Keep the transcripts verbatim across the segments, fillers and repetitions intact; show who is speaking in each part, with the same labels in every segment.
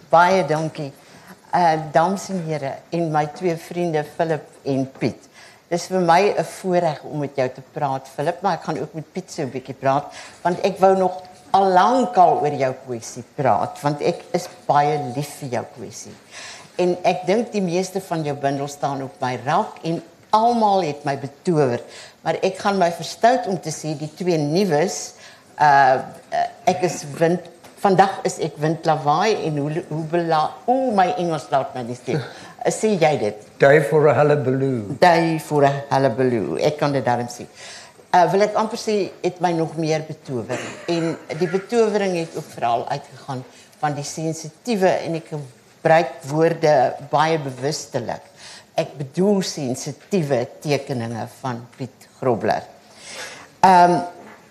Speaker 1: Baie dankie. Uh, dames en heren, en my twee vriende Philip en Piet. Dis vir my 'n voorreg om met jou te praat, Philip, maar ek gaan ook met Piet so 'n bietjie praat, want ek wou nog al lank al oor jou poësie praat, want ek is baie lief vir jou poësie. En ek dink die meeste van jou bundels staan op my rak en almal het my betower, maar ek gaan my verstout om te sê die twee nuus, uh, ek is wind Vandag is ek windlawaai en hoe hoe bela o my Engels laat my nie stem. Sê jy dit?
Speaker 2: Day for a hullabaloo.
Speaker 1: Day for a hullabaloo. Ek kan dit daarom sê. Uh, wil ek amper sê het my nog meer betower en die betowering het ook veral uitgegaan van die sensitiewe en ek gebruik woorde baie bewustelik. Ek bedoel sensitiewe tekeninge van Piet Grobler. Um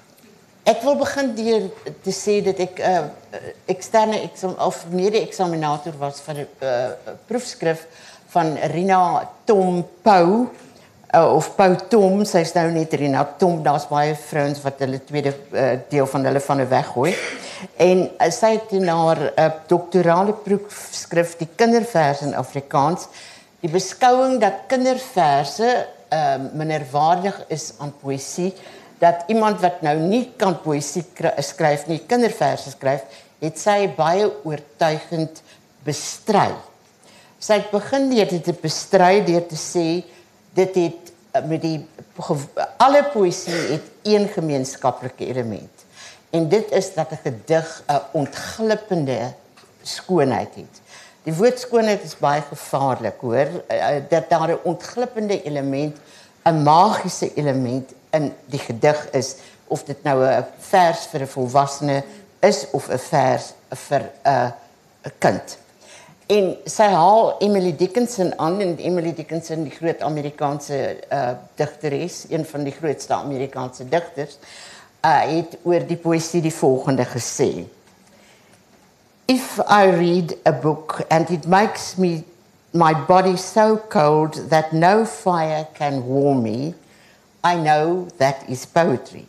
Speaker 1: Ek wil begin deur te sê dat ek 'n uh, eksterne exam of mede-eksaminator was van 'n uh, proefskrif van Rina Tom Pau uh, of Pau Tom, sy is nou net Rina Tom, daar's baie vrouens wat hulle tweede uh, deel van hulle van 'n weggooi. En uh, sy het in haar uh, doktorale proefskrif die kinderverse in Afrikaans, die beskouing dat kinderverse uh, minderwaardig is aan poësie, dat iemand wat nou nie kan poësie skryf nie, kinderverse skryf, het sy baie oortuigend bestry. Sy het begin deur dit te bestry deur te sê dit het met die alle poësie het een gemeenskaplike element. En dit is dat 'n gedig 'n ontglippende skoonheid het. Die woord skoonheid is baie gevaarlik, hoor, dat daar 'n ontglippende element, 'n magiese element in die gedig is, of dit nou 'n vers vir 'n volwassene is of 'n vers vir 'n kind. En sy haal Emily Dickinson aan, en Emily Dickinson, die groot Amerikaanse uh, digteres, een van die grootste Amerikaanse digters, uh, het oor die poësie die volgende gesê: If I read a book and it makes me my body so cold that no fire can warm me, I know that is poetry.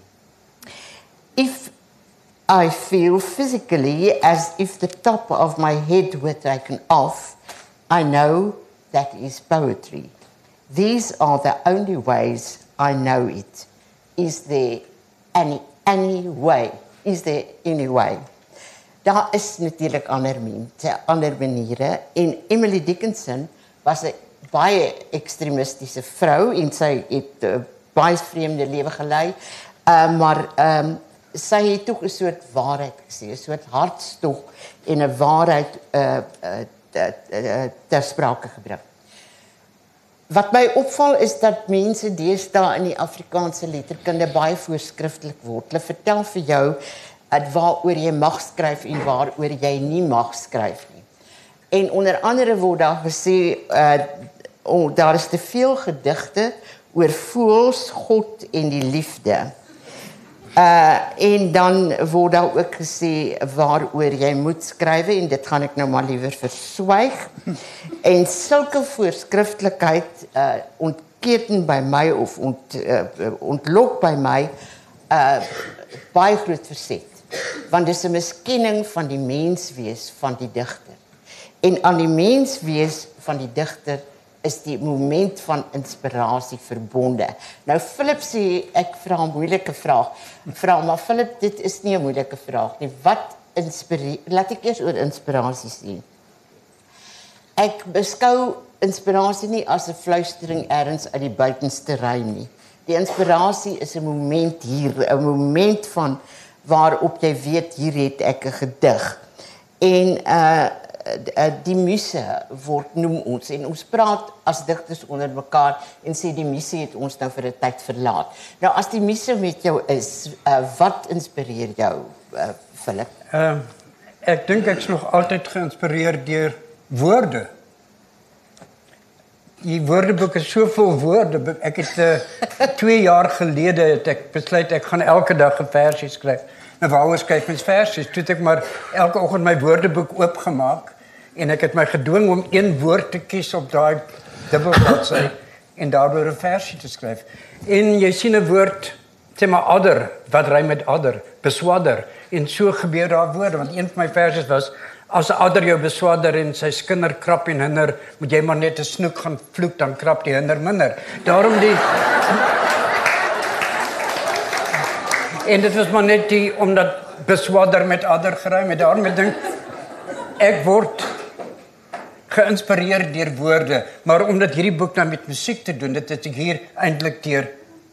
Speaker 1: If I feel physically as if the top of my head were taken off, I know that is poetry. These are the only ways I know it. Is there any, any way? Is there any way? Daar is natuurlijk ander, ander maniere. En Emily Dickinson was 'n baie ekstremistische vrou en sy het uh, baie vreemde lewe gelei, uh, maar um, sy het toch 'n soort waarheid gesê, 'n soort hartstog en 'n waarheid uh, uh, ter sprake gebring. Wat my opval is dat mense deesdae in die Afrikaanse letterkunde baie voorskriftelik word. Hulle vertel vir jou uh, waaroor jy mag skryf en waaroor jy nie mag skryf nie. En onder andere word daar gesê, uh, oh, daar is te veel gedigte oor voëls, God en die liefde. Uh, en dan word daar ook gesê waaroor jy moet skryf, en dit gaan ek nou maar liewer verswyg. En sulke voorskriftelikheid uh, ontketen by my of ont, uh, ontlok by my uh, baie groot verset. Want dit is 'n miskenning van die menswees van die digter. En aan die menswees van die digter is die moment van inspirasie verbonde. Nou Philip sê, ek vra 'n moeilike vraag. Vra maar Philip, dit is nie 'n moeilike vraag nie. Wat inspireer? Laat ek eers oor inspirasie sê. Ek beskou inspirasie nie as 'n fluistering ergens uit die buitenste ry nie. Die inspirasie is 'n moment hier, 'n moment van waarop jy weet hier het ek 'n gedig. En uh die muse word noem ons, en ons praat as digters onder mekaar en sê die muse het ons nou vir 'n tyd verlaat. Nou as die muse met jou is, uh, wat inspireer jou, uh, Philip?
Speaker 2: Uh, ek dink ek's nog altyd geïnspireer deur woorde. Die woordeboek is so vol woorde. Ek het uh, twee jaar gelede het ek besluit ek gaan elke dag 'n versie skryf. Nou waaroor skryf mens versies? Toe het ek maar elke oggend my woordeboek oopgemaak en ek het my gedwing om een woord te kies op daai dubbelbladsy en daaroor 'n versie te skryf. En jy sien 'n woord, sê maar adder, wat ry met adder, beswadder, en so gebeur daar woorde, want een van my versies was as 'n adder jou beswaarder en sy skinder krap en hinder, moet jy maar net 'n snoek gaan vloek, dan krap die hinder minder. Daarom die En dit was maar net die omdat beswaarder met adder geruim het. Daarom ek dink ek word geïnspireer deur woorde, maar omdat hierdie boek nou met musiek te doen, dit het ek hier eintlik deur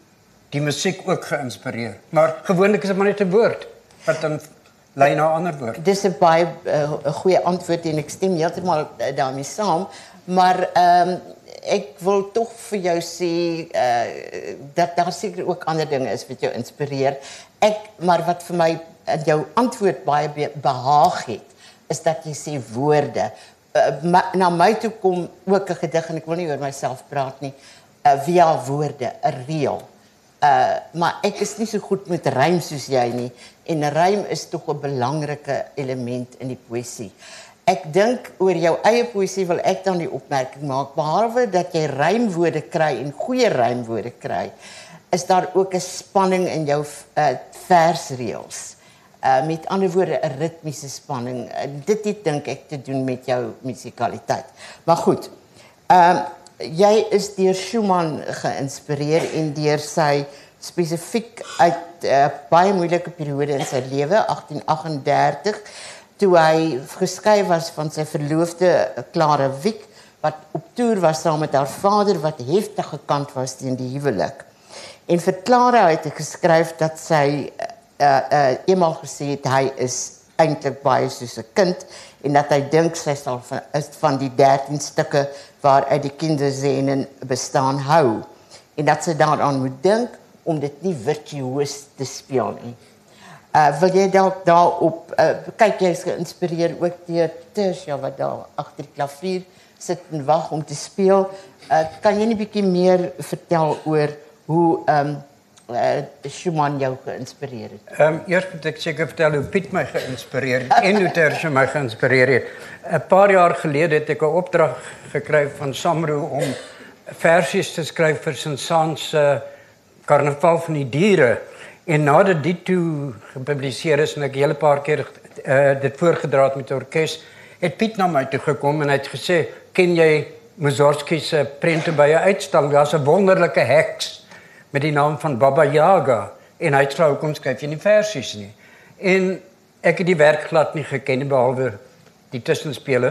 Speaker 2: die musiek ook geïnspireer. Maar gewoonlik is dit maar net 'n woord wat dan lei na 'n ander woord.
Speaker 1: Dis 'n baie uh, 'n goeie antwoord en ek stem heeltemal uh, daarmee saam, maar ehm um, ek wil tog vir jou sê uh, dat daar seker ook ander dinge is wat jou inspireer. Ek maar wat vir my in jou antwoord baie be behaag het, is dat jy sê woorde. Uh, ma, na my toe kom ook 'n gedig en ek wil nie oor myself praat nie, uh, via woorde, 'n reël. Uh, maar ek is nie so goed met rym soos jy nie, en 'n rym is tog 'n belangrike element in die poësie. Ek dink oor jou eie poësie wil ek dan die opmerking maak, behalwe dat jy rymwoorde kry en goeie rymwoorde kry, is daar ook 'n spanning in jou uh, versreëls. Uh, met ander woorde 'n ritmiese spanning. Uh, dit het dink ek te doen met jou musikaliteit. Maar goed. Ehm uh, jy is deur Schumann geïnspireer en deur sy spesifiek uit 'n uh, baie moeilike periode in sy lewe, agtien agt agt dertig, toe hy geskei was van sy verloofde Clara Wieck, wat op toer was saam met haar vader, wat heftig gekant was teen die huwelik. En vir Clara het hy geskryf dat sy uh, uh, eenmaal gesê het, hy is eintlik baie soos 'n kind, en dat hy dink sy sal van, is van die dertien stukke waaruit die kinderscenen bestaan hou. En dat sy daaraan moet dink om dit nie virtuoos te speel nie. Uh, wil jy dalk daarop, uh, kyk jy is geïnspireer ook deur Tertia wat daar agter die klavier sit en wag om te speel. Uh, kan jy nie bietjie meer vertel oor hoe um, uh, Schumann jou geïnspireer het?
Speaker 2: Um, eers moet ek seker vertel hoe Piet my geïnspireer het en hoe Tertia my geïnspireer het. 'n Paar jaar gelede het ek 'n opdrag gekry van Samro om versies te skryf vir Saint-Saëns se uh, Karnaval van die Diere. En nadat dit toe gepubliseer is en ek 'n hele paar keer uh, dit voorgedra het met 'n orkes, het Piet na my toe gekom en hy het gesê, ken jy Mussorgsky se prente by 'n uitstalling? Daar's 'n wonderlike heks met die naam van Baba Yaga. En hy het gevra, hoekom skryf jy nie versies nie? En ek het die werk glad nie geken, behalwe die tussenspele.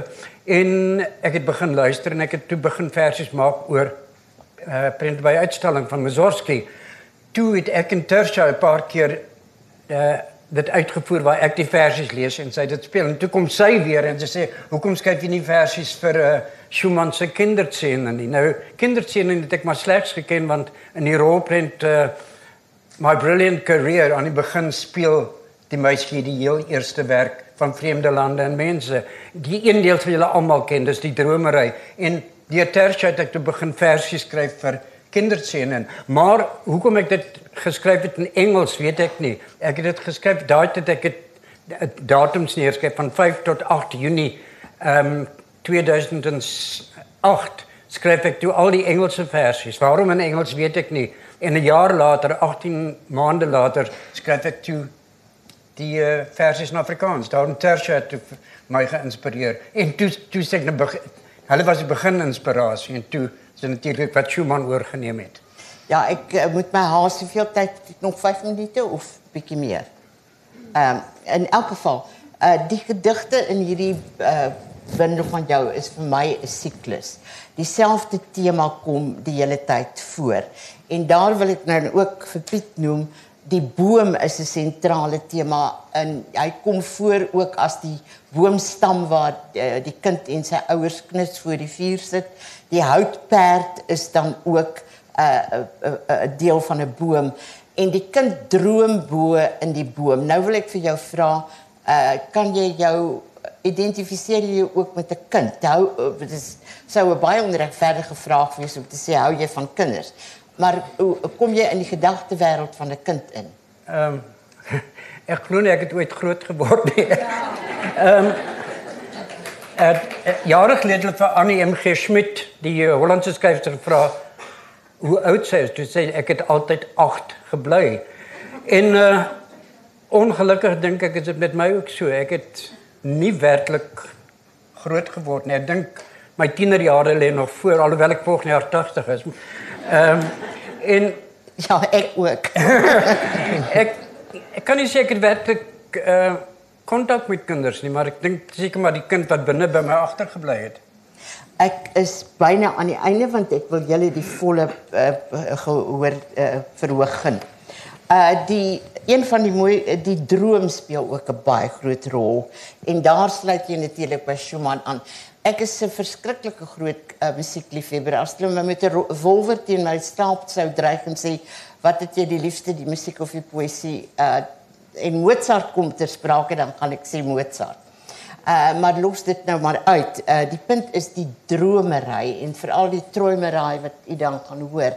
Speaker 2: En ek het begin luister en ek het toe begin versies maak oor uh, prente by 'n uitstalling van Mussorgsky. Toe het ek en Tertia 'n paar keer uh, dit uitgevoer waar ek die versies lees en sy dit speel. En toe kom sy weer en sy sê, hoekom skryf jy nie versies vir uh, Schumann se kinderscene nie? Nou, kinderscene het ek maar slegs geken, want in die rolprent uh, My Brilliant Career aan die begin speel die meisie die heel eerste werk van Vreemde Lande en Mense. Die een deel wat julle almal ken, dis die dromery. En deur Tertia het ek toe begin versies skryf vir kinderscenen. Maar hoekom ek dit geskryf het in Engels, weet ek nie. Ek het dit geskryf, daai het ek het datums neerskryf van vyf tot agt Junie um, tweeduisend agt skryf ek toe al die Engelse versies. Waarom in Engels weet ek nie. En 'n jaar later, agttien maande later, skryf ek toe die uh, versies in Afrikaans. Daarom Tertia het my geïnspireer. En toe toe sê ek nou begin, hulle was die begin inspirasie en toe is dit natuurlik wat Schumann oorgeneem het.
Speaker 1: Ja, ek uh, moet my haas, hoeveel tyd nog vyf minute of bietjie meer. Ehm um, in elk geval, uh, die gedigte in hierdie uh, bundel van jou is vir my 'n siklus. Dieselfde tema kom die hele tyd voor. En daar wil ek nou ook vir Piet noem, die boom is 'n sentrale tema en hy kom voor ook as die boomstam waar uh, die kind en sy ouers knits voor die vuur sit. Die houtperd is dan ook 'n uh, uh, uh, deel van 'n boom en die kind droom bo in die boom. Nou wil ek vir jou vra, uh, kan jy jou identifiseer jy ook met 'n kind? Hou uh, dit is sou 'n baie onregverdige vraag wees om te sê hou jy van kinders? Maar hoe kom jy in die gedagtewêreld van 'n kind in?
Speaker 2: Ehm um, ek glo nie ek het ooit groot geword nie. Ehm um, uh, jare gelede vir Annie M G Schmidt, die uh, Hollandse skryfster, gevra hoe oud sy is. Toe sê ek het altyd agt gebly. En uh, ongelukkig dink ek is dit met my ook so. Ek het nie werklik groot geword nie. Ek dink my tienerjare lê nog voor, alhoewel ek volgende jaar tachtig is. Ehm um, en
Speaker 1: ja, ek ook.
Speaker 2: ek ek kan nie seker werklik uh, kontak met kinders nie, maar ek dink seker maar die kind wat binne by my agtergebly het.
Speaker 1: Ek is byna aan die einde want ek wil julle die volle uh, gehoor uh, verhooging. Uh die een van die mooi die droom speel ook 'n baie groot rol en daar sluit jy natuurlik by Schumann aan. Ek is 'n verskriklike groot uh, musiekliefhebber. As hulle my met 'n revolver teen my staap sou dreig en sê wat het jy die liefste, die musiek of die poësie? Uh en Mozart kom ter sprake, dan gaan ek sê Mozart. Uh maar los dit nou maar uit. Uh die punt is die dromery en veral die träumery wat u dan gaan hoor.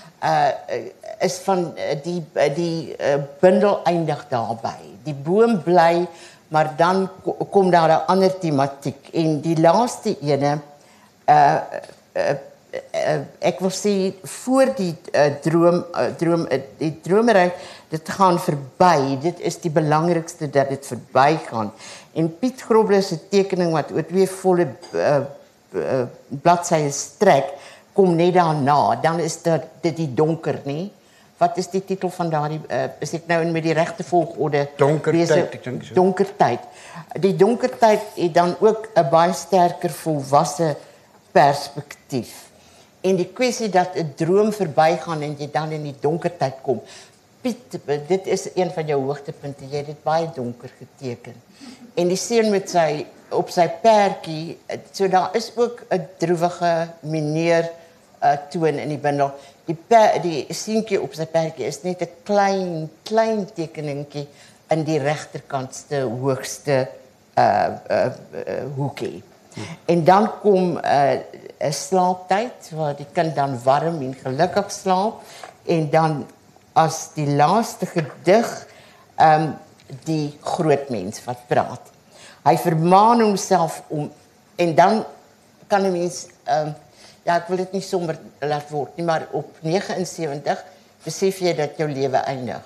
Speaker 1: Uh is van die die uh, bundel eindig daarby. Die boom bly, maar dan kom daar 'n ander tematiek en die laaste ene uh, uh, uh ek wil sê voor die uh, droom uh, droom uh, die dromery dit gaan verby. Dit is die belangrikste dat dit verbygaan. En Piet Grobler se tekening wat oor twee volle uh, uh, bladsye strek kom net daarna. Dan is dit dit die donker, nie? Wat is die titel van daardie uh, is ek nou in met die regte volgorde
Speaker 2: Donkertyd, ek dink so.
Speaker 1: Donkertyd. Die donkertyd het dan ook 'n baie sterker volwasse perspektief. En die kwessie dat 'n droom verbygaan en jy dan in die donkertyd kom. Piet, dit is een van jou hoogtepunte. Jy het dit baie donker geteken. En die seun met sy op sy perdjie, so daar is ook 'n droewige meneer uh, toon in die bundel. Die per, die seentjie op sy perdjie is net 'n klein klein tekeningkie in die regterkantste hoogste uh uh, uh hoekie. Hmm. En dan kom 'n uh, slaaptyd waar die kind dan warm en gelukkig slaap en dan as die laaste gedig um die groot mens wat praat. Hy vermaan homself om en dan kan 'n mens um ja, ek wil dit nie sommer laat word nie, maar op negenensewentig besef jy dat jou lewe eindig.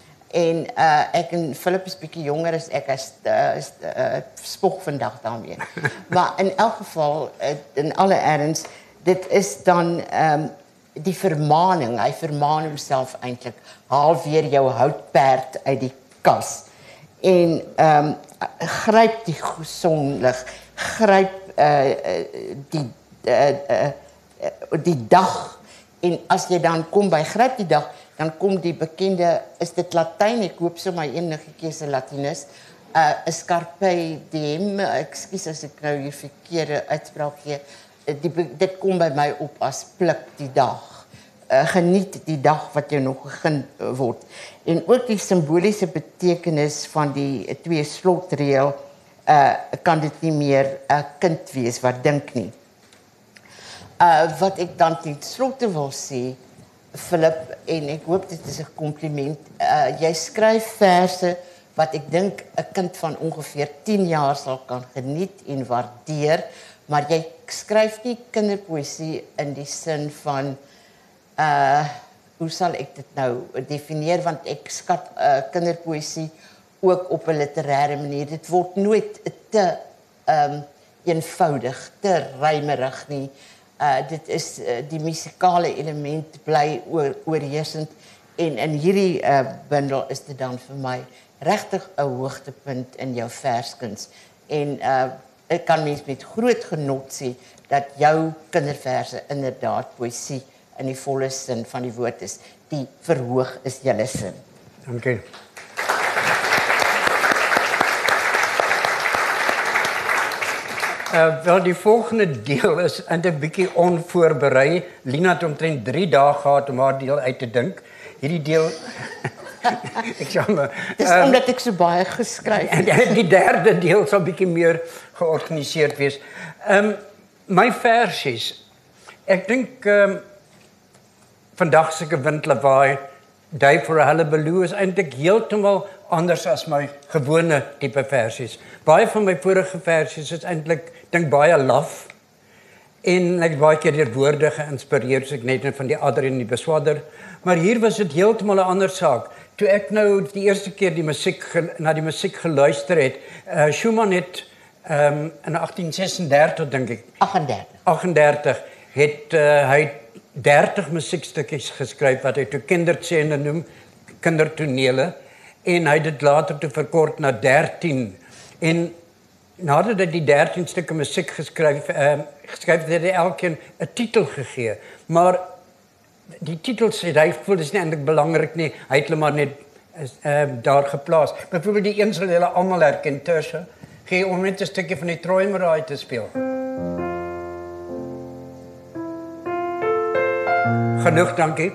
Speaker 1: En uh ek en Philip is bietjie jonger as ek as uh, is uh, spog vandag daarmee. Maar in elk geval uh, in alle erns dit is dan um die vermaning, hy vermaan homself eintlik, haal weer jou houtperd uit die kas en um gryp die sonlig, gryp uh, die uh, uh, die dag en as jy dan kom by gryp die dag, dan kom die bekende, is dit Latyn, ek hoop so my eniggetjie is 'n Latinus, 'n uh, Carpe diem, ekskuus as ek nou hier verkeerde uitspraak gee. Die, dit kom by my op as pluk die dag. Uh, geniet die dag wat jou nog gegeen word. En ook die simboliese betekenis van die twee slotreël uh, kan dit nie meer 'n uh, kind wees wat dink nie. Uh, wat ek dan ten slotte wil sê, Philip, en ek hoop dit is 'n kompliment, uh, jy skryf verse wat ek dink 'n kind van ongeveer tien jaar sal kan geniet en waardeer, maar jy skryf nie kinderpoësie in die sin van uh hoe sal ek dit nou definieer, want ek skat uh, kinderpoësie ook op 'n literêre manier. Dit word nooit te um eenvoudig, te rymerig nie. Uh dit is uh, die musikale element bly oor, oorheersend en in hierdie uh, bundel is dit dan vir my regtig 'n hoogtepunt in jou verskuns. En uh ek kan mens met groot genot sê dat jou kinderverse inderdaad poësie in die volle sin van die woord is. Die verhoog is julle sin.
Speaker 2: Dankie. Uh, wel, die volgende deel is eintlik bietjie onvoorberei. Lina het omtrent drie dae gehad om haar deel uit te dink. Hierdie deel ek jammer.
Speaker 1: Dis um, omdat ek so baie geskryf het.
Speaker 2: En die derde deel sal bietjie meer georganiseerd wees. Ehm um, my versies. Ek dink ehm um, vandag se windlawaai, Day for a Hullabaloo is eintlik heeltemal anders as my gewone tipe versies. Baie van my vorige versies is eintlik dink baie laf en ek baie keer deur woorde geïnspireer, so ek net van die adder en die beswadder. Maar hier was dit heeltemal 'n ander saak. toe ek nou die eerste keer die musiek na die musiek geluister het, uh, Schumann het um, in achttien sesendertig dink ek,
Speaker 1: aggendertig
Speaker 2: aggendertig het uh, hy dertig musiekstukkies geskryf wat hy toe kinderscene noem, kindertonele, en hy het dit later toe verkort na dertien. En nadat hy die dertien stukke musiek geskryf, uh, geskryf het, het hy elkeen 'n titel gegee. Maar die titels het hy voel is nie eintlik belangrik nie. Hy het hulle maar net uh, daar geplaas. Byvoorbeeld die een sal julle almal herken, Tertia. Gee om net 'n stukkie van die Träumerei te speel. Genoeg, dankie.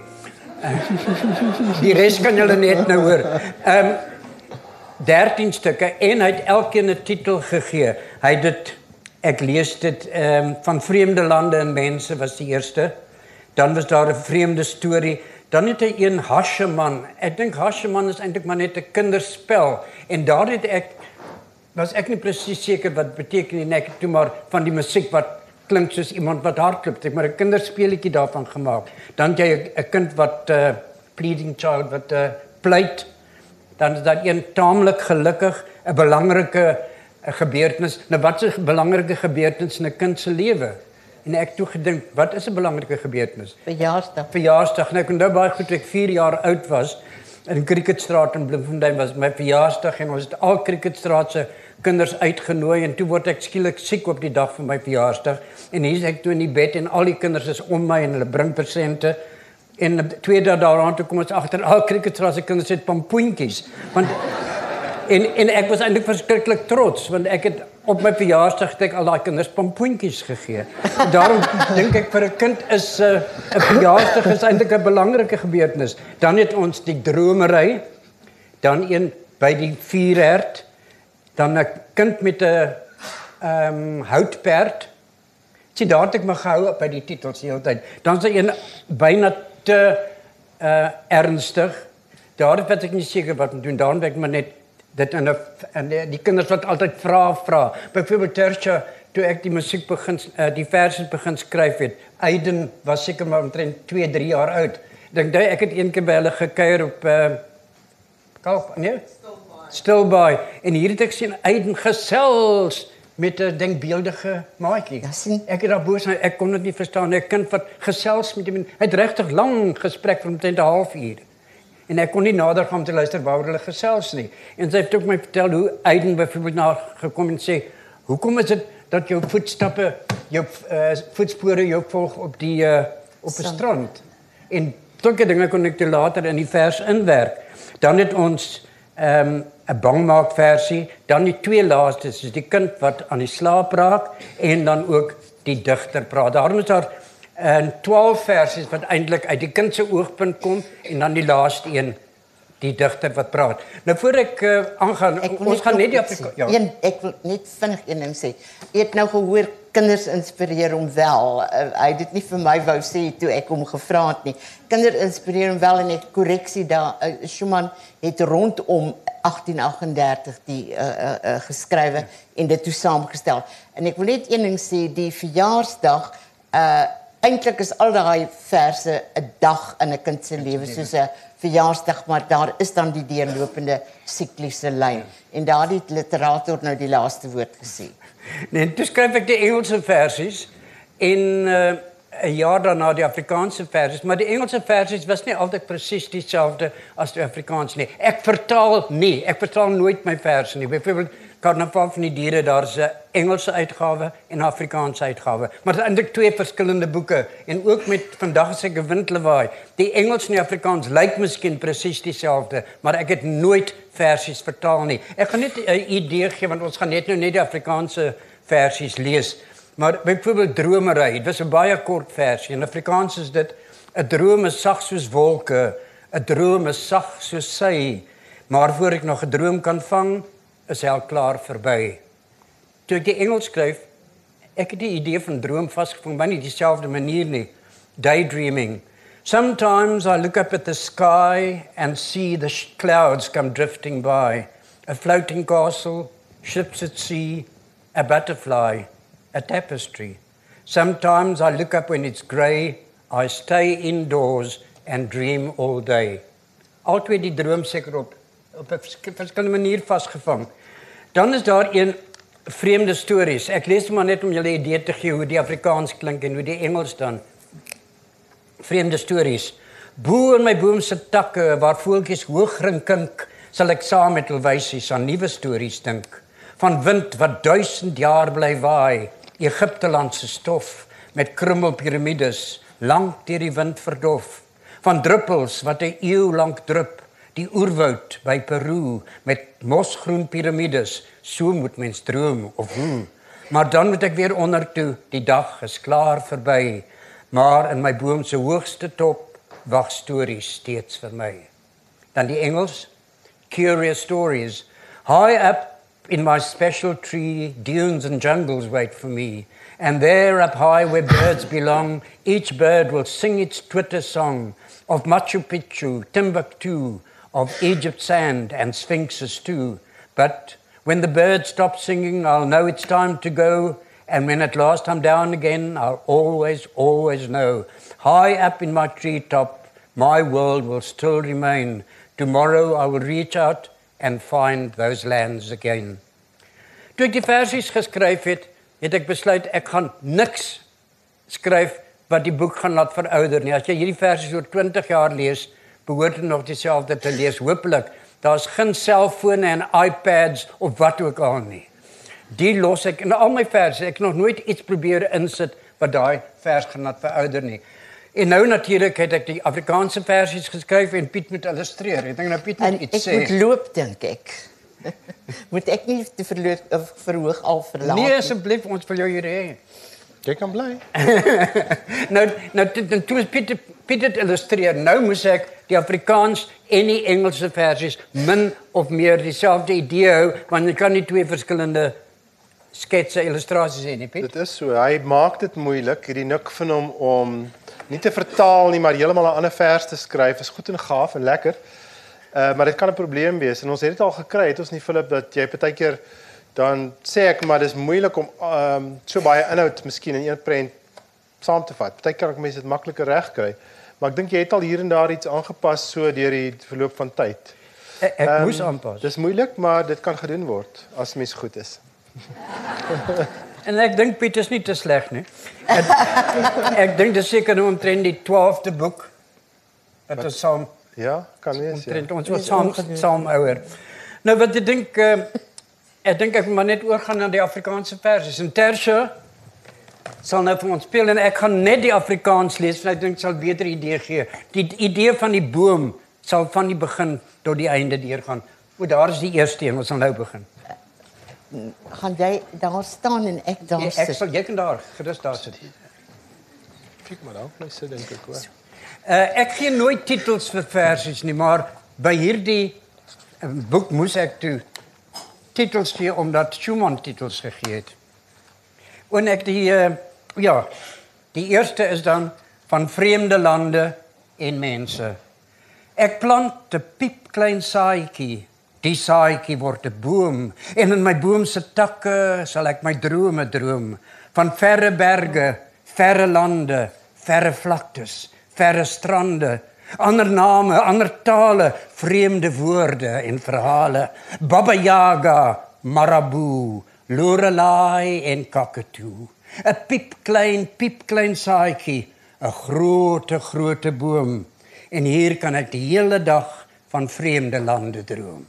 Speaker 2: Die res kan julle net nou hoor. Ehm um, dertien stukke en hy het elkeen 'n titel gegee. Hy het dit, ek lees dit, ehm um, van vreemde lande en mense was die eerste. Dan was daar 'n vreemde storie. Dan het hy een Hascheman. Ek dink Hascheman is eintlik maar net 'n kinderspel. En daar het ek was ek nie presies seker wat beteken nie. Ek het toe maar van die musiek wat klink soos iemand wat hardloop. Ek het maar 'n kinderspeletjie daarvan gemaak. Dan het jy 'n kind wat uh, pleading child wat uh, pleit. Dan is daar een taamlik gelukkig, 'n belangrike uh, gebeurtenis. Nou wat is 'n belangrike gebeurtenis in 'n kind se lewe? En ek toe gedink, wat is 'n belangrike gebeurtenis?
Speaker 1: Verjaarsdag.
Speaker 2: Verjaarsdag. Nou ek onthou baie goed toe ek vier jaar oud was in Cricketstraat in Bloemfontein was my verjaarsdag en ons het al Cricketstraat se kinders uitgenooi en toe word ek skielik siek op die dag van my verjaarsdag en hier is ek toe in die bed en al die kinders is om my en hulle bring persente en twee dae daaraan toe kom ons agter al Cricketstraat se kinders het pampoentjies want en en ek was eintlik verskriklik trots want ek het op my verjaarsdag het ek al daai kinders pampoentjies gegee. Daarom dink ek vir 'n kind is 'n uh, 'n verjaarsdag is eintlik 'n belangrike gebeurtenis. Dan het ons die dromery, dan een by die vuurherd, dan 'n kind met 'n ehm um, houtperd. Sien daar het ek my gehou by die titels die hele tyd. Dan is daar een byna te uh, ernstig. Daar het ek nie seker wat moet doen. Daarom ek maar net dit in 'n en die, die kinders wat altyd vra vra. Byvoorbeeld Tertia, toe ek die musiek begin uh, die verse begin skryf het. Aiden was seker maar omtrent twee, drie jaar oud. Dink jy ek het een keer by hulle gekuier op uh, Kalk, nee? Stilbaai. Stilbaai. En hier het ek sien Aiden gesels met 'n denkbeeldige maatjie.
Speaker 1: Ja, sien.
Speaker 2: Ek het daar boos, ek kon dit nie verstaan. 'n Kind wat gesels met hom. Hy het regtig lang gesprek van omtrent 'n halfuur. En ek kon nie nader gaan om te luister waaroor hulle gesels nie. En sy het ook my vertel hoe Aiden byvoorbeeld na gekom en sê, "Hoekom is dit dat jou voetstappe, jou uh, voetspore jou volg op die uh, op 'n strand?" En sulke dinge kon ek te later in die vers inwerk. Dan het ons ehm um, 'n bangmaakversie, dan die twee laastes, is die kind wat aan die slaap raak en dan ook die digter praat. Daarom is daar en twaalf versies wat eintlik uit die kind se oogpunt kom en dan die laaste een die digter wat praat. Nou voor ek uh, aangaan, ons gaan net die Afrika
Speaker 1: ja. Een, ek wil net vinnig een ding sê. Jy het nou gehoor kinders inspireer hom wel. Uh, hy het dit nie vir my wou sê toe ek hom gevra het nie. Kinders inspireer hom wel en ek korreksie daar uh, Schumann het rondom agttien aggendertig die uh, uh, uh, geskrywe en dit toe saamgestel. En ek wil net een ding sê, die verjaarsdag uh eintlik is al daai verse 'n dag in 'n kind se lewe soos 'n verjaarsdag, maar daar is dan die deurlopende sikliese lyn. En daar het die literator nou die laaste woord gesê.
Speaker 2: Nee, toe skryf ek die Engelse versies en uh, 'n jaar daarna die Afrikaanse versies, maar die Engelse versies was nie altyd presies dieselfde as die Afrikaans nie. Ek vertaal nie, ek vertaal nooit my verse nie. Byvoorbeeld Karnaval van die diere, daar is 'n Engelse uitgawe en 'n Afrikaanse uitgawe. Maar dit is eintlik twee verskillende boeke en ook met vandag se Windlawaai. Die Engels en die Afrikaans lyk miskien presies dieselfde, maar ek het nooit versies vertaal nie. Ek gaan net 'n idee gee want ons gaan net nou net die Afrikaanse versies lees. Maar byvoorbeeld dromery, dit was 'n baie kort versie. In Afrikaans is dit 'n droom is sag soos wolke, 'n droom is sag soos sy, maar voor ek nog 'n droom kan vang, is hy al klaar verby. Toe ek die Engels skryf, ek het die idee van droom vasgevang, maar nie dieselfde manier nie. Daydreaming. Sometimes I look up at the sky and see the clouds come drifting by. A floating castle, ships at sea, a butterfly, a tapestry. Sometimes I look up when it's grey, I stay indoors and dream all day. altyd die droom seker op op 'n verskillende manier vasgevang. Dan is daar een vreemde stories. Ek lees maar net om julle 'n idee te gee hoe die Afrikaans klink en hoe die Engels dan. Vreemde stories. Bo in my boom se takke waar voeltjies hoog rinkink, sal ek saam met hul wysies aan nuwe stories dink. Van wind wat duisend jaar bly waai, Egipteland se stof met krummelpiramides lank deur die wind verdof. Van druppels wat 'n eeu lank drup, die oerwoud by Peru met mosgroen piramides, so moet mens droom of hoe. Maar dan moet ek weer onder toe, die dag is klaar verby, maar in my boom se hoogste top wag stories steeds vir my. Dan die Engels, curious stories. High up in my special tree, dunes and jungles wait for me. And there up high where birds belong, each bird will sing its Twitter song of Machu Picchu, Timbuktu, of Egypt sand and sphinxes too. But when the birds stop singing, I'll know it's time to go. And when at last I'm down again, I'll always, always know. High up in my treetop, my world will still remain. Tomorrow I will reach out and find those lands again. Toe ek die versies geskryf het, het ek besluit ek gaan niks skryf wat die boek gaan laat verouder nie. As jy hierdie versies oor twintig jaar lees, behoort dit nog dieselfde te lees. Hopelik, daar's geen selfone en iPads of wat ook al nie. Die los ek in al my verse. Ek het nog nooit iets probeer insit wat daai vers gaan laat verouder nie. En nou natuurlik het ek die Afrikaanse versies geskryf en Piet moet illustreer. Ek dink nou Piet moet
Speaker 1: En
Speaker 2: iets
Speaker 1: ek
Speaker 2: sê.
Speaker 1: moet loop, dink ek. Moet ek nie te verloor, of verhoog al verlaat
Speaker 2: Nee,
Speaker 1: nie?
Speaker 2: asseblief, ons wil jou hier hê.
Speaker 3: Jy kan bly.
Speaker 2: Nou, nou t- t- toe is Piet, Piet het illustreer. Nou moes ek die Afrikaans en die Engelse versies min of meer dieselfde idee hou, want jy kan nie twee verskillende sketse illustrasies hê nie, Piet.
Speaker 3: Dit is so. Hy maak dit moeilik, hierdie nik van hom om nie te vertaal nie, maar heeltemal 'n ander vers te skryf. Is goed en gaaf en lekker. Uh, maar dit kan 'n probleem wees en ons het dit al gekry, het ons nie Philip dat jy partykeer dan sê ek maar dis moeilik om um, so baie inhoud miskien in een prent saam te vat. Partykeer kan mense dit makliker regkry. Maar ek dink jy het al hier en daar iets aangepas so deur die verloop van tyd.
Speaker 2: Ek, ek
Speaker 3: Um,
Speaker 2: moes aanpas.
Speaker 3: Dis moeilik, maar dit kan gedoen word as mens goed is.
Speaker 2: En ek dink Piet is nie te sleg nie. Ek, ek dink dis seker nou omtrent die twaalfde boek wat ons saam
Speaker 3: Ja, kan wees. Ja.
Speaker 2: omtrent ons was saam saam ouer. Nou wat ek dink uh, ek dink ek moet maar net oorgaan na die Afrikaanse versies. En Tersia sal nou vir ons speel en ek gaan net die Afrikaans lees en ek dink sal beter idee gee. Die idee van die boom sal van die begin tot die einde deurgaan. O, daar is die eerste een, ons sal nou begin.
Speaker 1: Gaan jy daar staan en ek daar
Speaker 2: Ek
Speaker 1: sit?
Speaker 2: sal jy kan daar gerus daar sit.
Speaker 3: Kyk maar dan, bly sit dink ek hoor.
Speaker 2: Uh, ek gee nooit titels vir versies nie, maar by hierdie uh, boek moes ek toe titels gee omdat Schumann titels gegee het. En ek die uh, ja, die eerste is dan van vreemde lande en mense. Ek plant 'n piepklein saadjie. Die saadjie word 'n boom en in my boom se takke sal ek my drome droom van verre berge, verre lande, verre vlaktes, verre strande, ander name, ander tale, vreemde woorde en verhale. Baba Yaga, Marabu, Lorelei en Kakatoe. 'n piepklein, piepklein saadjie, 'n groot, groot boom. En hier kan ek die hele dag van vreemde lande droom.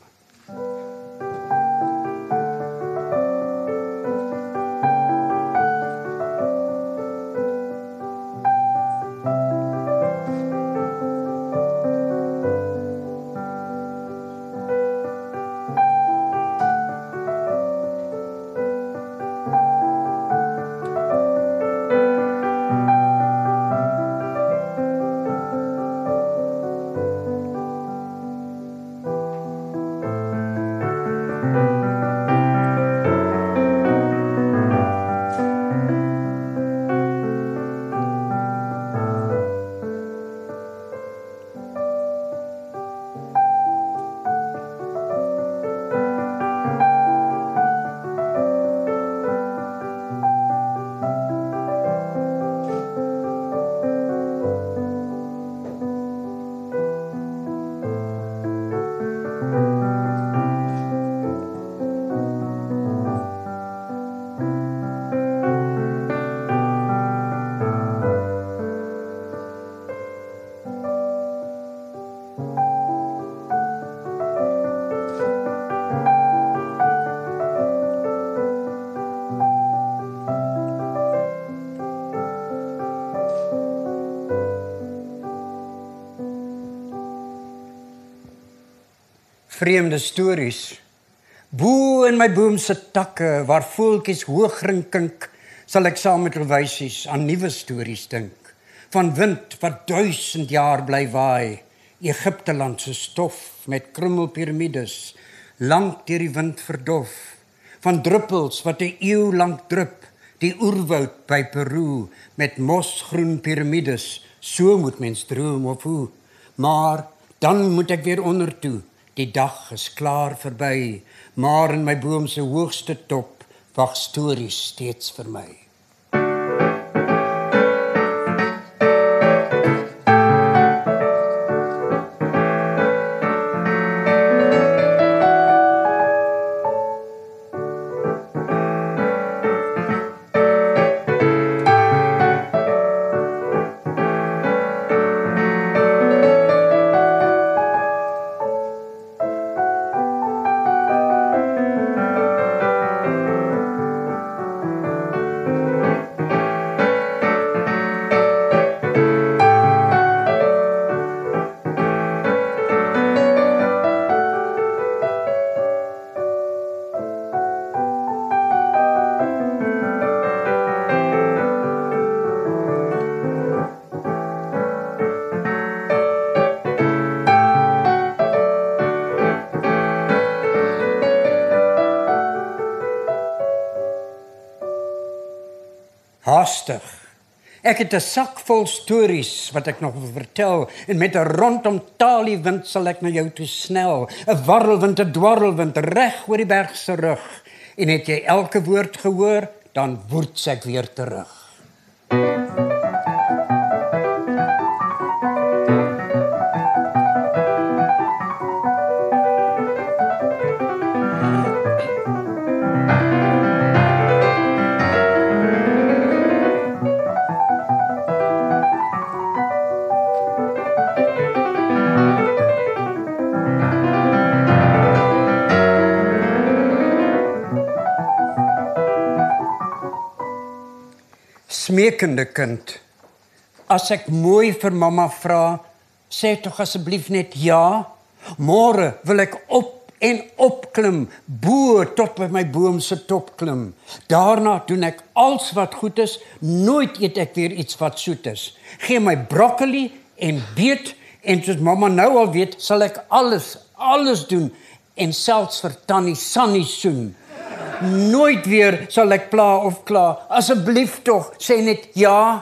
Speaker 2: Vreemde stories. Bo in my boom se takke, waar voeltjies hoogring kink, sal ek saam met wysies aan nuwe stories dink. Van wind wat duisend jaar bly waai, Egipteland se stof met krummelpiramides, lank deur die wind verdof. Van druppels wat 'n eeu lank drup, die oerwoud by Peru, met mosgroen piramides, so moet mens droom of hoe. Maar dan moet ek weer onder toe, die dag is klaar verby, maar in my boom se hoogste top wag stories steeds vir my. Haastig. Ek het 'n sak vol stories wat ek nog wil vertel, en met 'n rondom taliewind sal ek na jou toe snel, 'n warrelwind, 'n dwarrelwind, reg oor die berg se rug. En het jy elke woord gehoor, dan woeds ek weer terug. Smekende kind, as ek mooi vir mamma vra, sê tog asseblief net ja. Môre wil ek op en opklim, bo tot by my boom se top klim. Daarna doen ek alles wat goed is, nooit eet ek weer iets wat soet is. Gee my broccoli en beet, en soos mamma nou al weet, sal ek alles, alles doen, en selfs vir Tannie Sannie soen. Nooit weer sal ek pla of kla. Asseblief tog, sê net ja.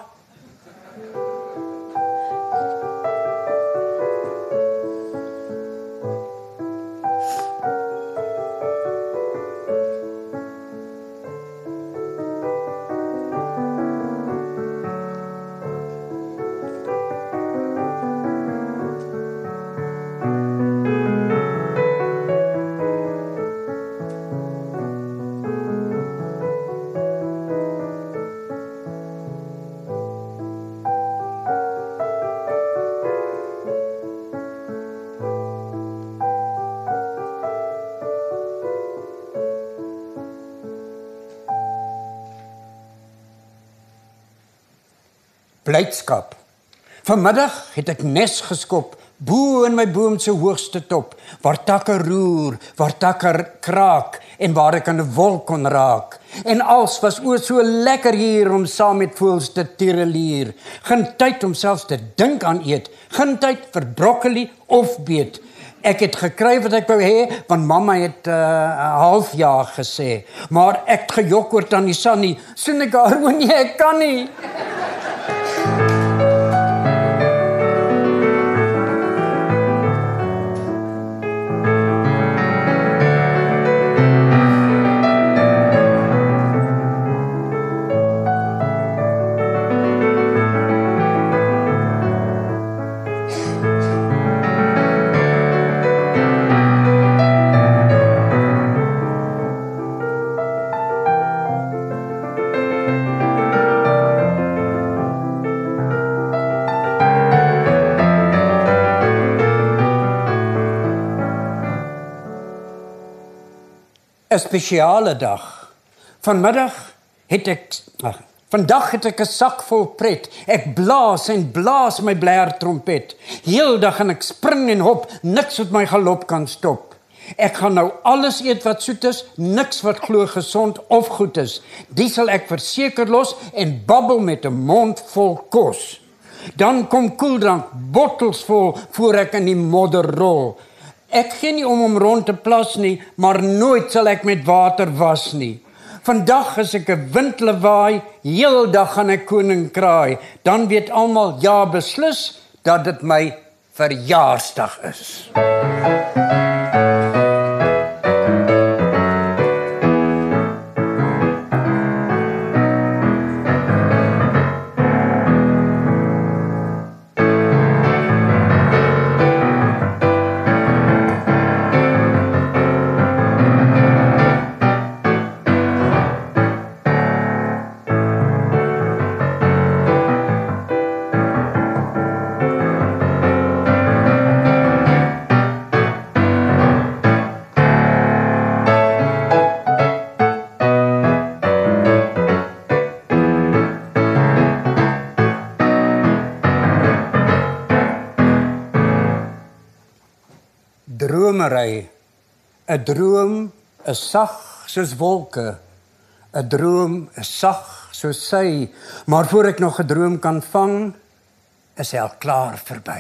Speaker 2: Blydskap. Vanmiddag het ek nes geskop, bo in my boom se hoogste top, waar takke roer, waar takke kraak, en waar ek aan 'n wolk kon raak. En als was o so lekker hier om saam met voëls te tirelier. Geen tyd om selfs te dink aan eet, geen tyd vir broccoli of beet. Ek het gekry wat ek wou hê, want mamma het 'n uh, half jaar gesê. Maar ek het gejok oor Tannie Sannie, soen ek haar, o nee, ek kan nie. Een speciale dag. Vanmiddag het ek, ach, vandag het ek 'n sak vol pret. Ek blaas en blaas my blaar trompet. Heel dag en ek spring en hop, niks wat my galop kan stop. Ek gaan nou alles eet wat soet is, niks wat glo gesond of goed is. Die sal ek verseker los en babbel met 'n mond vol kos. Dan kom koeldrank, bottels vol, voor ek in die modder rol. Ek gee nie om om rond te plas nie, maar nooit sal ek met water was nie. Vandag is ek 'n windlawaai, heel dag gaan ek koning kraai. Dan weet almal, ja beslis, dat dit my verjaarsdag is. Dromery. 'n Droom is sag soos wolke. 'n Droom is sag soos sy, maar voor ek nog 'n droom kan vang, is hy al klaar verby.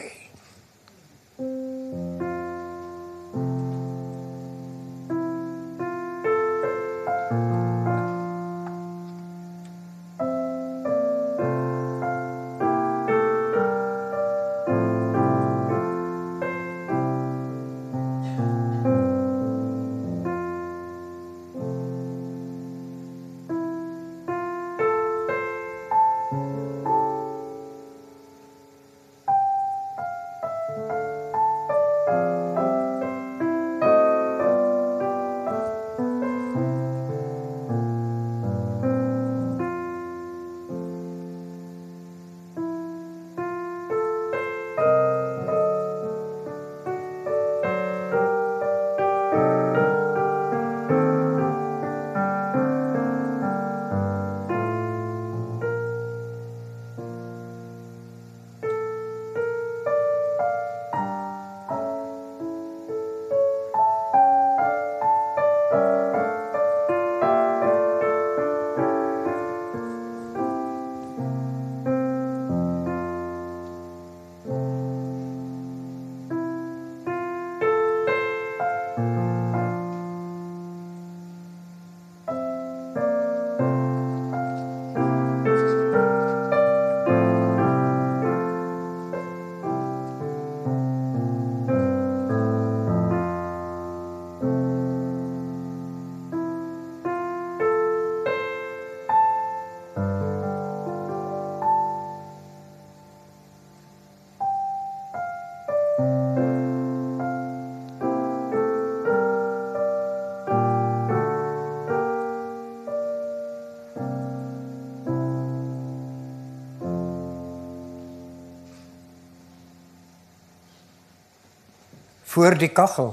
Speaker 2: Voor die kachel.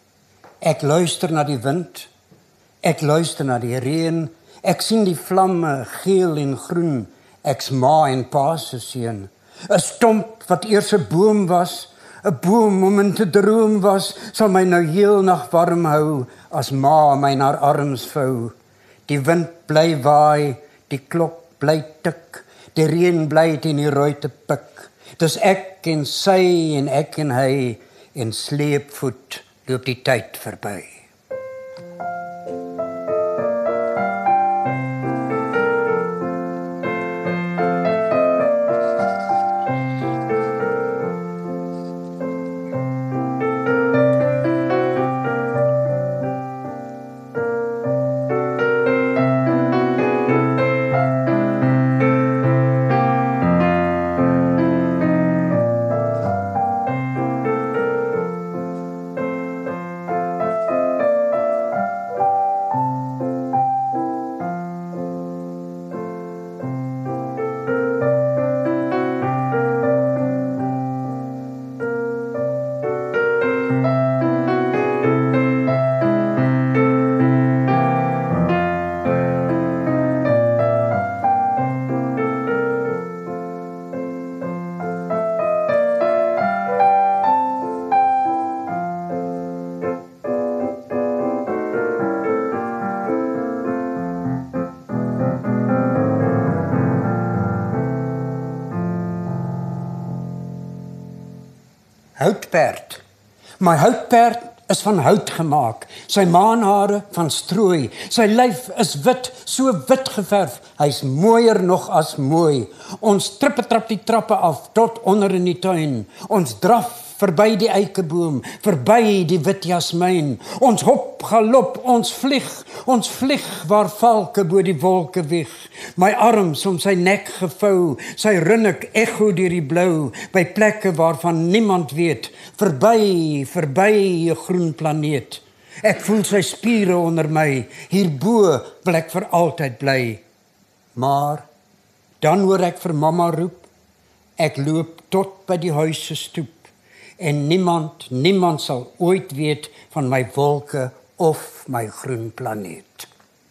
Speaker 2: Ek luister na die wind. Ek luister na die reën. Ek sien die vlamme, geel en groen. Ek's ma en pa se seun. 'n Stomp wat eers 'n boom was, 'n boom om in te droom was, sal my nou heel nag warm hou, as ma my na haar arms vou. Die wind bly waai, die klok bly tik, die reën bly teen die ruite pik. Dis ek en sy en ek en hy, en sleepvoet loop die tyd verby. houtperd. My houtperd is van hout gemaak, sy maanhare van strooi, sy lyf is wit, so wit geverf, hy's mooier nog as mooi. Ons trippe trap die trappe af, tot onder in die tuin, ons draf verby die eikeboom, verby die wit jasmijn, ons hop, galop, ons vlieg, ons vlieg waar valke bo die wolke wieg. My arms om sy nek gevou, sy runnik echo deur die blou, by plekke waarvan niemand weet, verby, verby 'n groen planeet. Ek voel sy spiere onder my, hierbo wil ek vir altyd bly. Maar, dan hoor ek vir mamma roep, ek loop tot by die huis se stoep, en niemand, niemand sal ooit weet van my wolke of my groen planeet.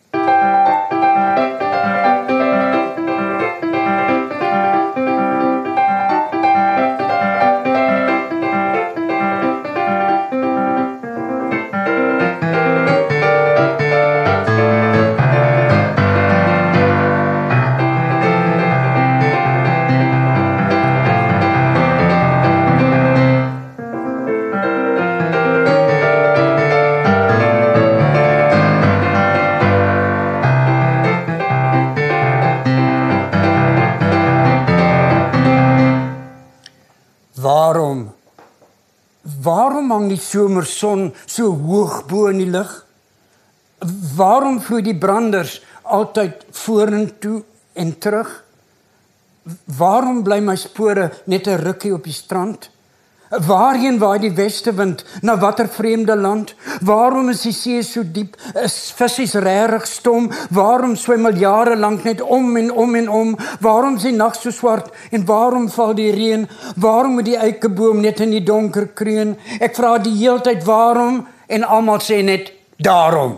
Speaker 2: Waarom? Waarom hang die somerson so hoog bo in die lug? Waarom vloei die branders altyd vorentoe en terug? Waarom bly my spore net 'n rukkie op die strand? Waarheen waai die westewind, na watter vreemde land? Waarom is die see so diep, is visies regtig stom? Waarom swem al jare lank net om en om en om? Waarom is die nag so swart en waarom val die reën? Waarom moet die eikeboom net in die donker kreun? Ek vra die heeltyd waarom en almal sê net daarom.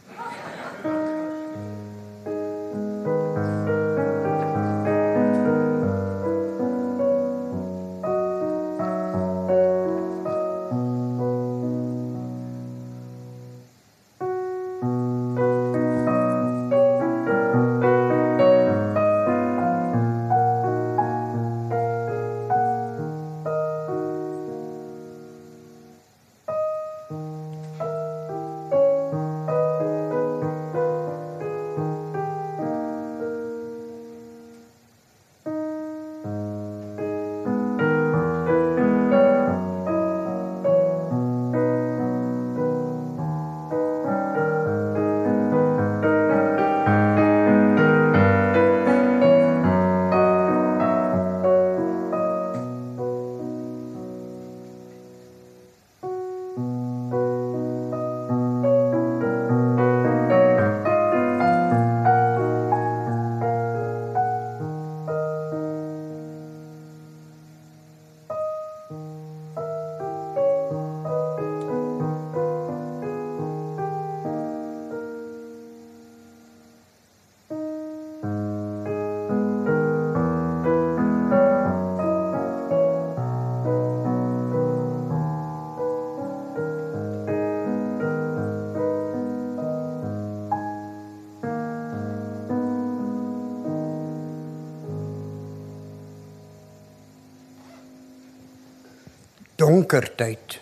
Speaker 2: Donkertyd.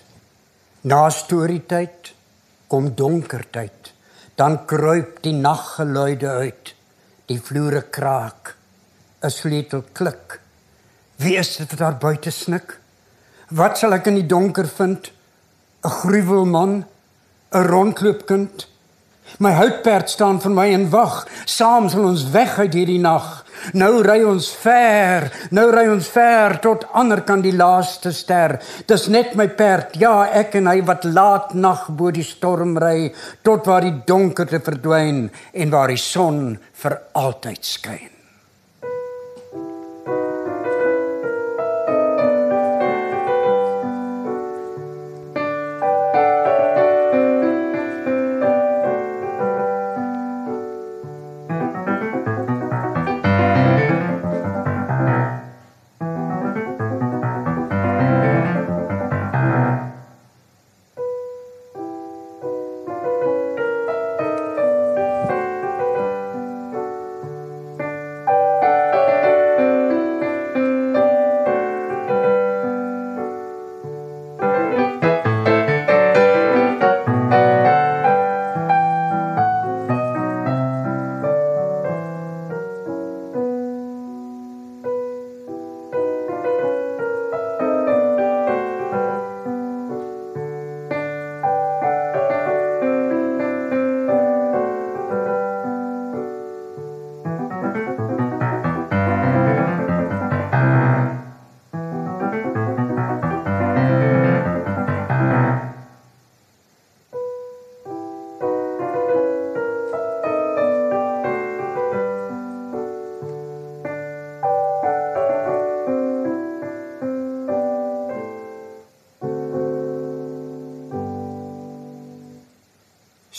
Speaker 2: Na storietyd kom donkertyd. Dan kruip die naggeluide uit. Die vloere kraak. 'n Sleutel klik. Wie is dit wat daar buite snik? Wat sal ek in die donker vind? 'n Gruwelman, 'n rondloopkind. My houtperd staan vir my en wag. Saam sal ons weg uit hierdie nag. Nou ry ons ver, nou ry ons ver tot ander kan die laaste ster. Dis net my perd, ja, ek en hy wat laat nag bo die storm ry, tot waar die donkerte verdwyn en waar die son vir altyd skyn.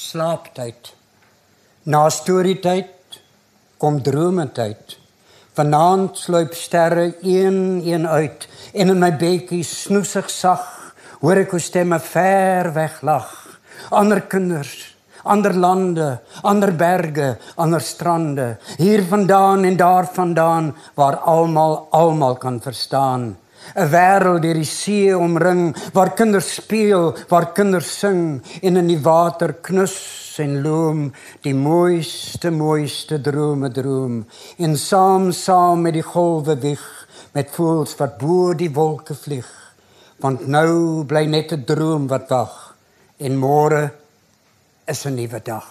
Speaker 2: slaaptyd. Na storietyd kom drometyd. Vanaand sluip sterre een een uit en in my bedjie snoesig sag hoor ek hoe stemme ver weg lag. Ander kinders, ander lande, ander berge, ander strande, hier vandaan en daar vandaan, waar almal almal kan verstaan. 'n Wêreld deur die see omring, waar kinders speel, waar kinders sing, en in die water knus en loom, die mooiste, mooiste drome droom, en saam, saam met die golwe wieg, met voëls wat bo die wolke vlieg, want nou bly net 'n droom wat wag, en môre is 'n nuwe dag.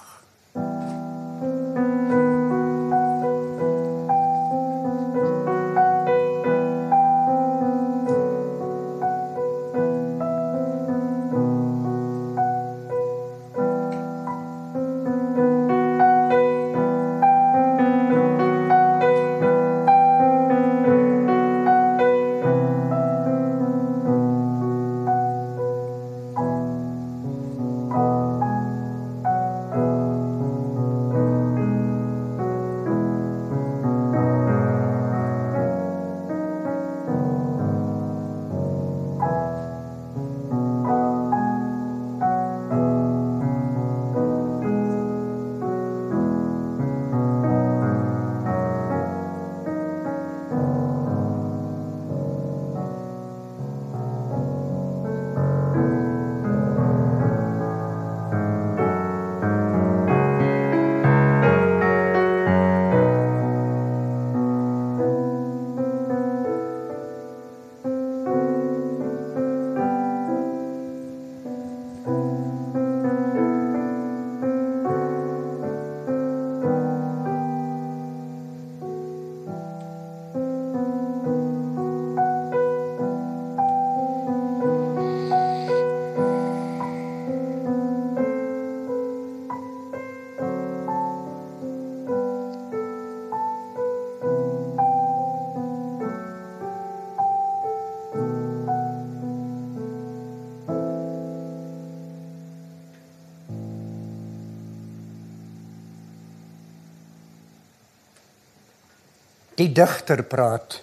Speaker 2: Die digter praat.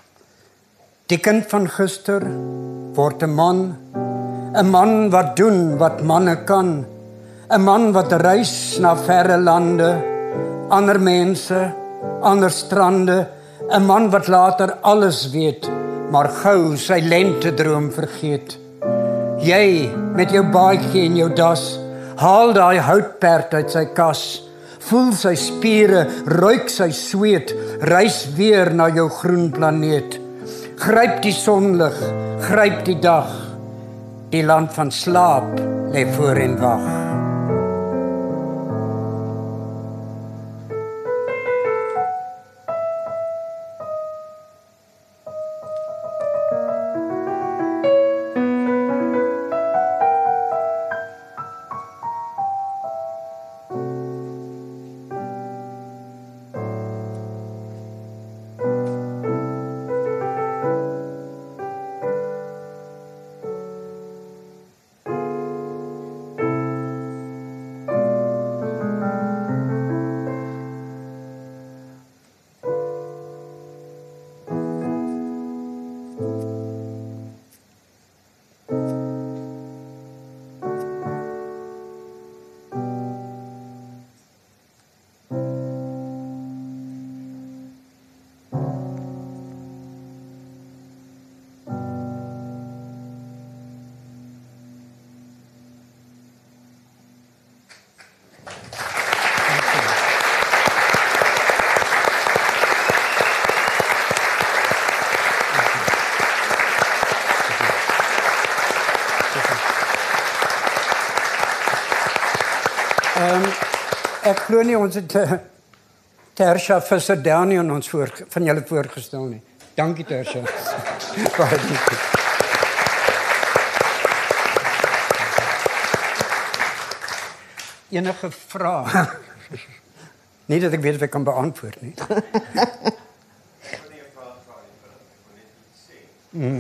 Speaker 2: Die kind van gister word 'n man, 'n man wat doen wat manne kan, 'n man wat reis na verre lande, ander mense, ander strande, 'n man wat later alles weet, maar gou sy lentedroom vergeet. Jy met jou baadjie en jou das, haal daai houtperd uit sy kas. Voel sy spiere, ruik sy sweet, reis weer na jou groen planeet. Gryp die sonlig, gryp die dag, die land van slaap lê voor en wag. Um, ek glo nie ons het uh, Tersha Visser Downie aan ons voor, van julle voorgestel nie. Dankie Tersha. Baie dankie. Enige vrae? Nie dat ek weet of ek kan beantwoord nie. Mm.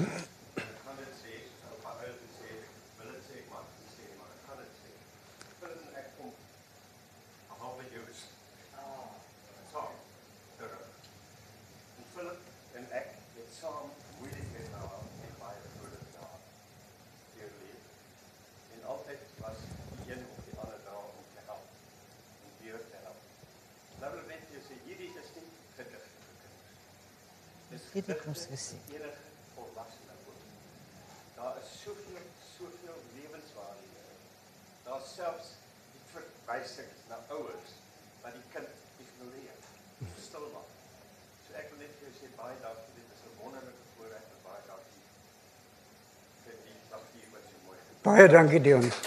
Speaker 4: saam moeilijke dae en baie groot dae deurleef. En altyd was die een of die ander daar om te help, om deur te help. Nou wil net jy sê, hierdie is nie gedig vir kinders. Dis
Speaker 1: Hierdie kom gesien.
Speaker 4: enige volwassene ook. Daar is soveel, soveel lewenswaarde. Daar is selfs die verwysings na ouers wat die kind ignoreer, stil maak. So ek wil net vir jou sê, baie dankie, dit is 'n wonderlike voorreg en baie dankie vir die papier wat so mooi gedoen.
Speaker 2: Baie dankie, Dion.
Speaker 4: Ek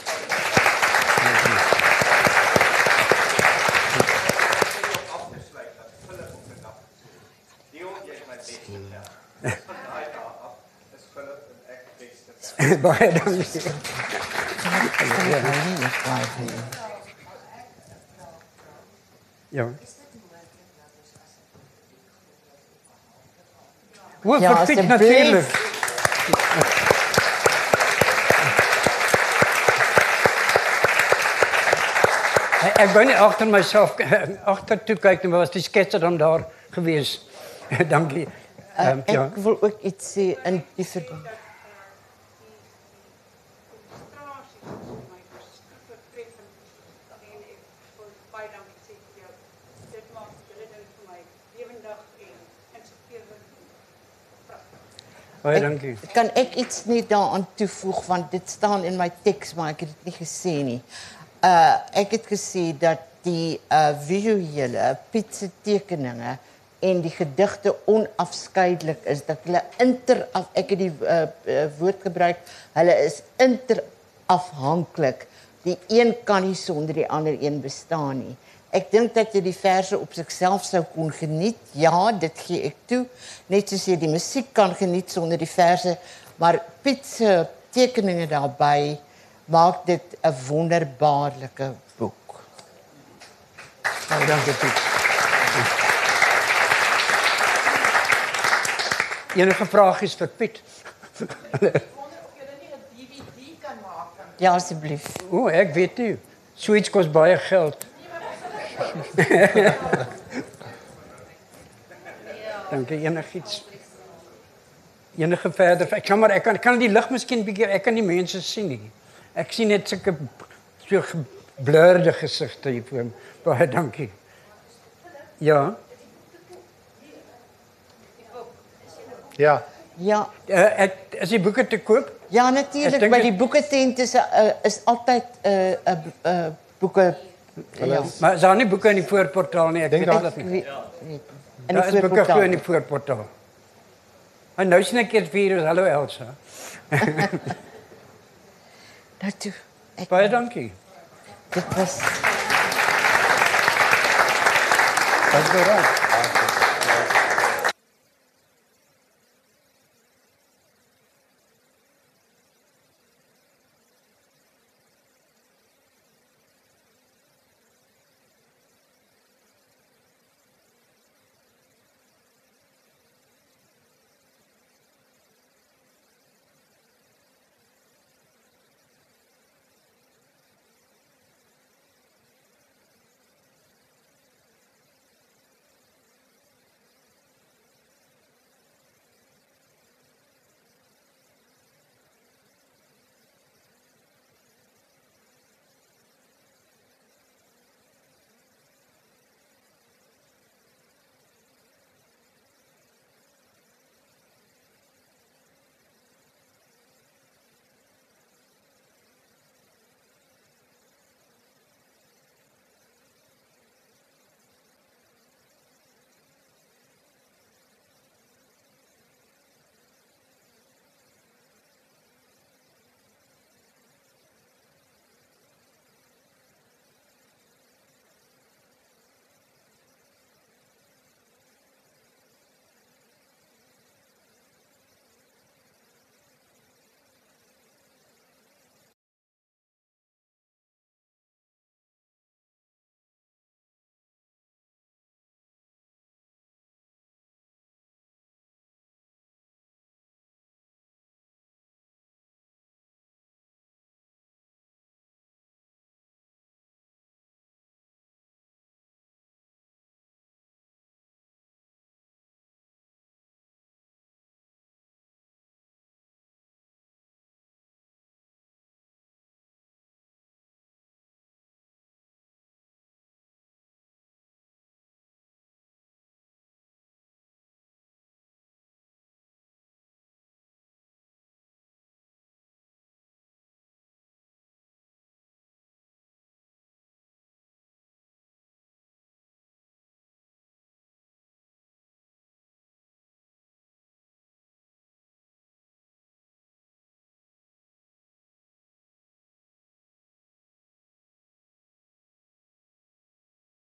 Speaker 4: wil afgesluit dat Philip op 'n dag gesê het, Dion, jy is my beste vriend. Van daai dag af is Philip en ek beste vriend.
Speaker 2: Baie dankie. Ja. Hoe
Speaker 1: Ja,
Speaker 2: verpiet
Speaker 1: asseblief.
Speaker 2: natuurlijk. Ek wou nie agter myself agtertoe kyk nie, maar was die sketser dan daar gewees. Dankie.
Speaker 1: Uh,
Speaker 2: Um,
Speaker 1: ek
Speaker 2: ja.
Speaker 1: wil ook iets sê in die verband.
Speaker 2: Baie dankie.
Speaker 1: Kan ek iets net daaraan toevoeg want dit staan in my teks maar ek het dit nie gesê nie. Uh ek het gesê dat die uh visuele Piet se tekeninge en die gedigte onafskeidelik is dat hulle interaf ek het die uh, uh, woord gebruik hulle is interafhanklik. Die een kan nie sonder die ander een bestaan nie. Ek dink dat jy die verse op sigself sou kon geniet. Ja, dit gee ek toe. Net soos jy die musiek kan geniet sonder die verse, maar Piet se tekeninge daarbey maak dit 'n wonderbaarlike boek.
Speaker 2: Baie dankie, Piet. Enige vragies vir Piet?
Speaker 1: Ja, asseblief.
Speaker 2: O, ek weet nie. Zoiets kos baie geld. Dankie, enigiets. Enige verder. Ek kan maar ek kan kan die lig miskien bietjie ek kan die mense sien nie. Ek sien net sulke so geblurde gesigte hier voor. Baie dankie. Ja.
Speaker 3: Ja.
Speaker 1: Ja,
Speaker 2: Uh, ek is die boeke te koop?
Speaker 1: ja
Speaker 2: Ek
Speaker 1: natuurlik
Speaker 2: dink
Speaker 1: by
Speaker 2: dit-
Speaker 1: die boeketent is 'n uh, is altyd 'n uh, 'n uh, uh, boeke ja.
Speaker 2: Maar is daar nie boeke in die voorportaal nie? Ek
Speaker 3: Dink
Speaker 2: weet
Speaker 3: daar-
Speaker 2: dat nie.
Speaker 1: Weet, weet. In
Speaker 2: Daar is boeke glo in die
Speaker 1: voorportaal.
Speaker 2: voorportaal. En nou sien ek eers vir hallo Elsa.
Speaker 1: Nou toe. Ek,
Speaker 2: Baie dankie.
Speaker 1: dit was
Speaker 2: Dankie reg.